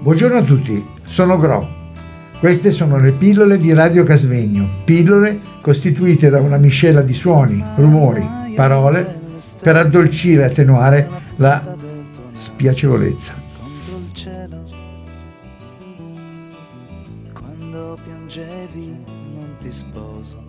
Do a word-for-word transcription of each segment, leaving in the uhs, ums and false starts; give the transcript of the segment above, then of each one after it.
Buongiorno a tutti, sono Gro. Queste sono le pillole di Radio Casvegno, pillole costituite da una miscela di suoni, rumori, parole per addolcire e attenuare la spiacevolezza. Contro il cielo, quando piangevi non ti sposo.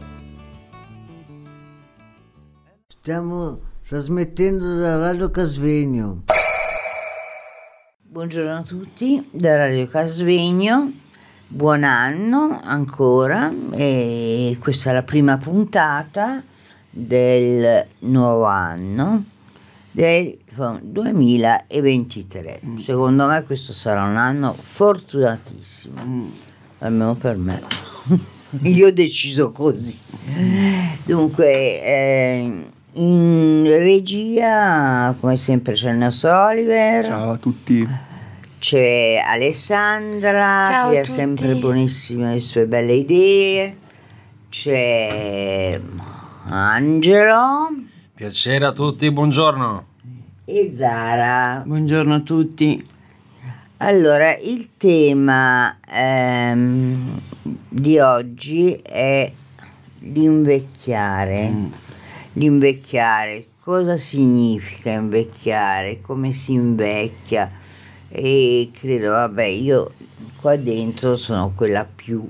Stiamo trasmettendo da Radio Casvegno. Buongiorno a tutti da Radio Casvegno, buon anno ancora, e questa è la prima puntata del nuovo anno del duemilaventitré. Secondo me questo sarà un anno fortunatissimo, mm. almeno per me. Io ho deciso così. Dunque, eh, in regia, come sempre, c'è il nostro Oliver. Ciao a tutti. C'è Alessandra, Ciao che a è tutti. sempre buonissima le sue belle idee. C'è Angelo. Piacere a tutti, buongiorno. E Zara. Buongiorno a tutti. Allora, il tema ehm, di oggi è l'invecchiare. Mm. L'invecchiare, cosa significa invecchiare? Come si invecchia? E credo, vabbè, io qua dentro sono quella più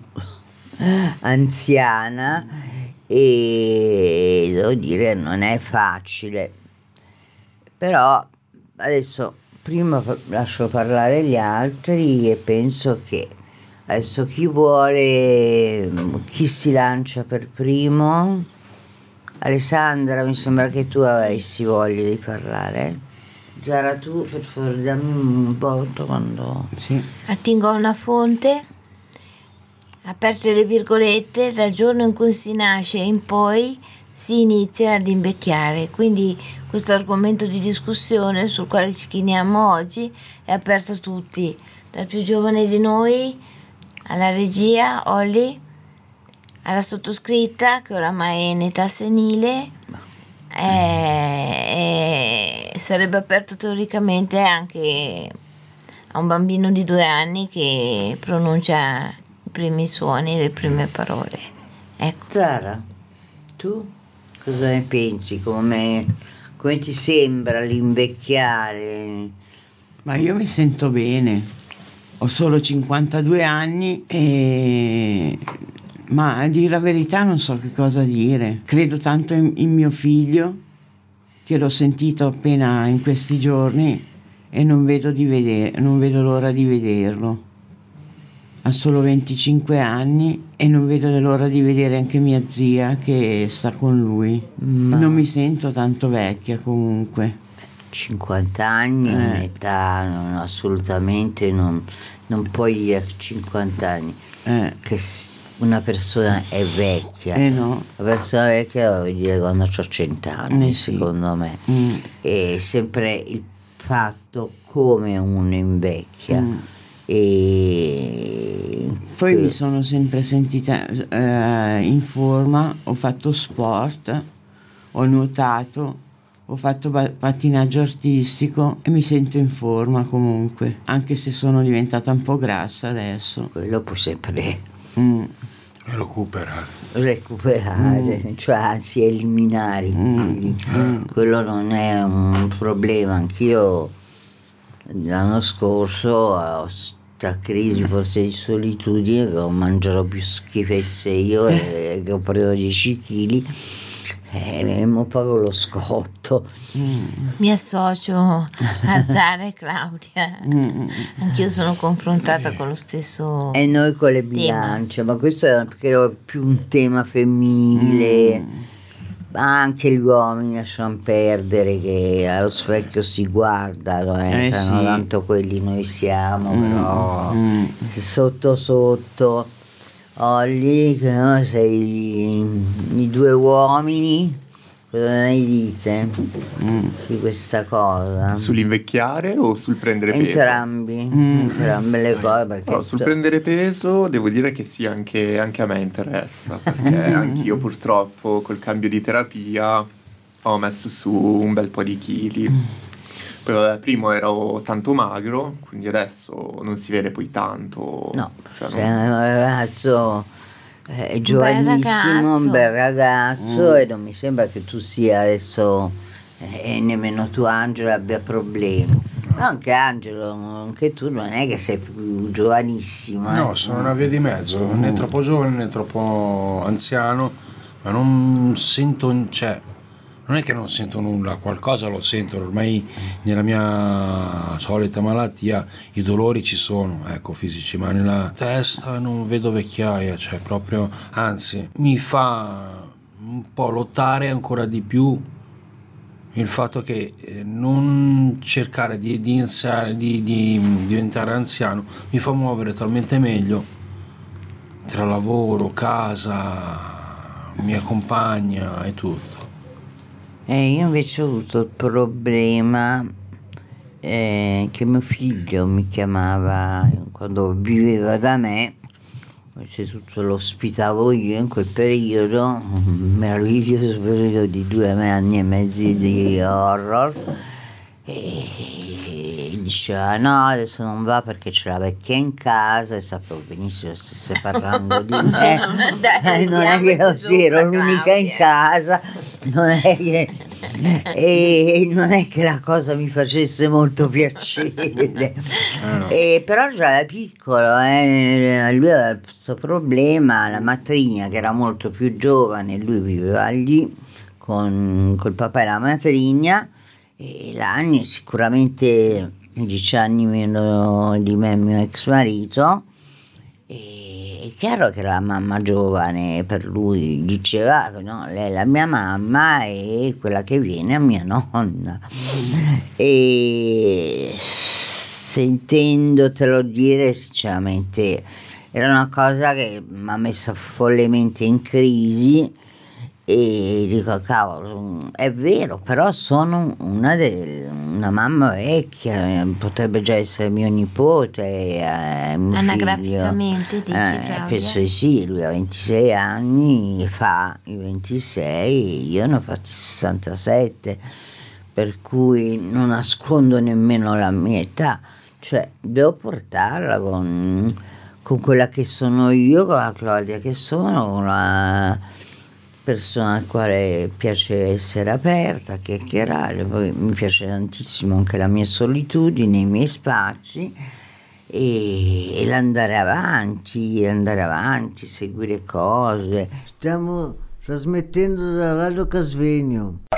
anziana e devo dire non è facile, però adesso prima lascio parlare gli altri e penso che adesso chi vuole, chi si lancia per primo? Alessandra, mi sembra che tu avessi voglia di parlare. Zara, tu per favore dammi un voto quando... Sì. Attingo a una fonte, aperte le virgolette, dal giorno in cui si nasce in poi si inizia ad invecchiare. Quindi questo argomento di discussione sul quale ci chiniamo oggi è aperto a tutti, dal più giovane di noi alla regia, Olli, alla sottoscritta che oramai è in età senile, e, e sarebbe aperto teoricamente anche a un bambino di due anni che pronuncia i primi suoni, le prime parole. Ecco. Zara, tu cosa ne pensi? Come, come ti sembra l'invecchiare? Ma io mi sento bene. Ho solo cinquantadue anni e... ma a dire la verità non so che cosa dire. Credo tanto in, in mio figlio, che l'ho sentito appena in questi giorni e non vedo, di vedere, non vedo l'ora di vederlo. Ha solo venticinque anni e non vedo l'ora di vedere anche mia zia che sta con lui. Ma... non mi sento tanto vecchia comunque. cinquanta anni è Eh. un'età, non, assolutamente non, non puoi dire cinquanta anni Eh. che s- una persona è vecchia. Eh no. La persona vecchia la vuol dire quando ho cent'anni, Eh sì. secondo me. Mm. È sempre il fatto come uno invecchia. Mm. E Poi mi sono sempre sentita eh, in forma, ho fatto sport, ho nuotato, ho fatto ba- pattinaggio artistico e mi sento in forma comunque, anche se sono diventata un po' grassa adesso. quello può sempre Mm. Recuperare. recuperare, Mm. cioè anzi eliminare. Mm. Mm. Quello non è un problema. Anch'io l'anno scorso ho sta crisi forse di solitudine, che ho mangiato più schifezze io e che ho preso dieci chili e mi pago lo scotto. Mm. Mi associo a Zara e Claudia. Mm. Anch'io sono confrontata con lo stesso E noi con le bilance, ma questo è perché è più un tema femminile. Mm. Anche gli uomini lasciano perdere, che allo specchio si guardano, eh, Eh, no, sì. tanto quelli noi siamo, Mm. però Mm. sotto sotto Olli, che no, sei i due uomini, cosa ne dite Mm. di questa cosa? Sull'invecchiare o sul prendere peso? Entrambi, Mm. entrambe le cose, perché No, sul prendere peso devo dire che sì, anche, anche a me interessa, perché anch'io purtroppo col cambio di terapia ho messo su un bel po' di chili. Poi vabbè, prima ero tanto magro, quindi adesso non si vede poi tanto. No, cioè, sei non- un ragazzo eh, giovanissimo, un bel ragazzo, Mm. e non mi sembra che tu sia adesso, eh, e nemmeno tu Angelo abbia problemi. Anche Angelo, anche tu non è che sei più giovanissimo. eh. No, sono una via di mezzo, né troppo giovane né troppo anziano, ma non sento, cioè, non è che non sento nulla, qualcosa lo sento, ormai nella mia solita malattia i dolori ci sono, ecco, fisici, ma nella testa non vedo vecchiaia, cioè proprio, anzi, mi fa un po' lottare ancora di più il fatto che eh, non cercare di, di iniziare di, di diventare anziano mi fa muovere talmente meglio tra lavoro, casa, mia compagna e tutto. E io invece ho avuto il problema eh, che mio figlio mi chiamava quando viveva da me, innanzitutto lo ospitavo io in quel periodo, un meraviglioso periodo di due anni e mezzi di horror, e diceva no, adesso non va perché c'è la vecchia in casa, e sapevo benissimo che stesse parlando di me. Dai, Eh, non è che andiamoci così ero sopra, l'unica in Claudia. casa, non è che, e non è che la cosa mi facesse molto piacere. no. E però già da piccolo eh, lui aveva questo problema, la matrigna che era molto più giovane, lui viveva lì con col papà e la matrigna, e l'anni sicuramente dieci anni meno di me, mio ex marito. E è chiaro che la mamma giovane per lui diceva no, lei è la mia mamma e quella che viene è mia nonna. E sentendotelo dire sinceramente era una cosa che mi ha messo follemente in crisi, e dico cavolo, è vero, però sono una, de- una mamma vecchia, potrebbe già essere mio nipote, eh, mio Anagraficamente, figlio. dici, Eh, Claudia? penso di sì, lui ha ventisei anni, fa i ventisei, io ne ho fatti sessantasette, per cui non nascondo nemmeno la mia età, cioè devo portarla con, con quella che sono io, con la Claudia che sono, con la persona al quale piace essere aperta, chiacchierare, poi mi piace tantissimo anche la mia solitudine, i miei spazi, e, e l'andare avanti, andare avanti, seguire cose. Stiamo trasmettendo da Radio Casvegno.